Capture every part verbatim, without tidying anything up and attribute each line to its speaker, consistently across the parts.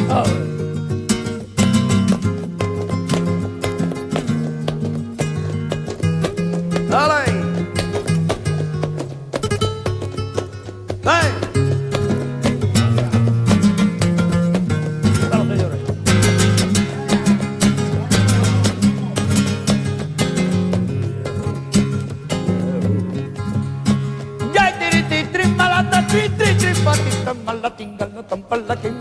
Speaker 1: Dale. Hey. Vamos, señores. Ya tiri tiri malata tiri tiri patita malatinga no tampala que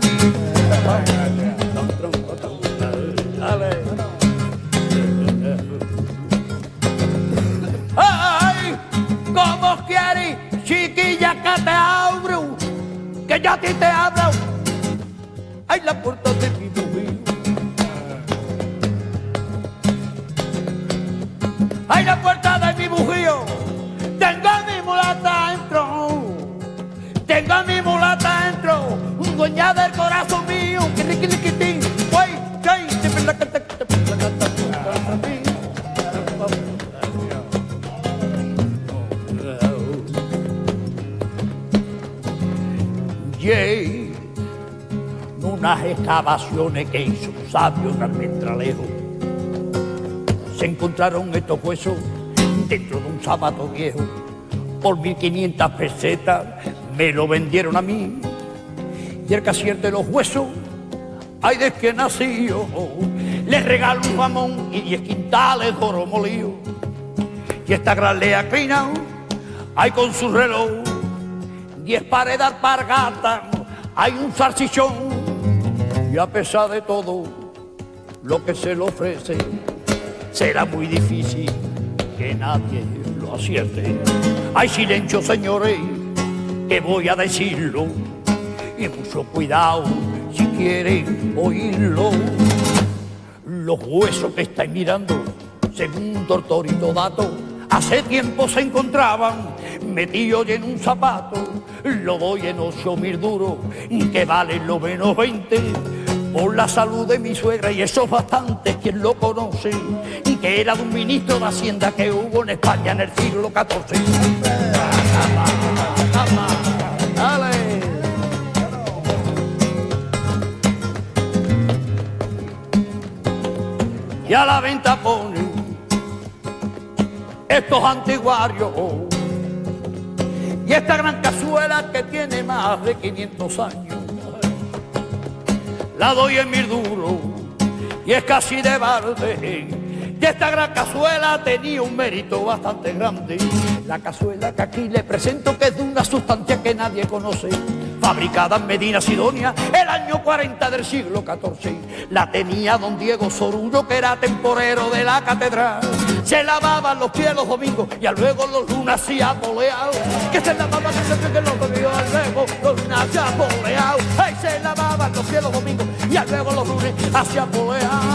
Speaker 1: dale. ¿Cómo quieres, chiquilla, que te abro? Que ya a ti te abro. Ay, la puerta de mi mujer. Ay, la puerta de mi mujer. Tengo a mi mulata dentro. Tengo a mi mulata dentro. Un dueña del corazón mío. Que riqui, riqui, riqui. Guay, chay, te pela, que te, te pela, que te, en unas excavaciones que hizo un sabio en Almendralejo, se encontraron estos huesos dentro de un zapato viejo. Por mil quinientas pesetas me lo vendieron a mí, y el casier de los huesos, ay, de que nací yo, le regalo un jamón y diez quintales de oro molido, y esta gran lea crina, ay, con su reloj, diez pares de alpargatas, hay un salchichón, y a pesar de todo lo que se le ofrece, será muy difícil que nadie lo acierte. Hay silencio, señores, que voy a decirlo, y mucho cuidado si quieren oírlo. Los huesos que estáis mirando, según Tortorito dato, hace tiempo se encontraban metidos en un zapato. Lo doy en ocho mil duros, que valen lo menos veinte, por la salud de mi suegra, y eso es bastante, quien lo conoce, y que era de un ministro de Hacienda que hubo en España en el siglo catorce. Dale. Y a la venta ponen estos antiguarios y esta gran cazuela que tiene más de quinientos años. La doy en mil duros y es casi de balde. Y esta gran cazuela tenía un mérito bastante grande. La cazuela que aquí le presento, que es de una sustancia que nadie conoce, fabricada en Medina Sidonia el año cuarenta del siglo catorce. La tenía don Diego Sorullo, que era temporero de la catedral. Se lavaban los pies los domingos y a luego los lunes hacía boleado. Que se lavaban que los domingos, a luego los lunes hacía boleado. Ay, se lavaban los pies los domingos y a luego los lunes hacía boleado.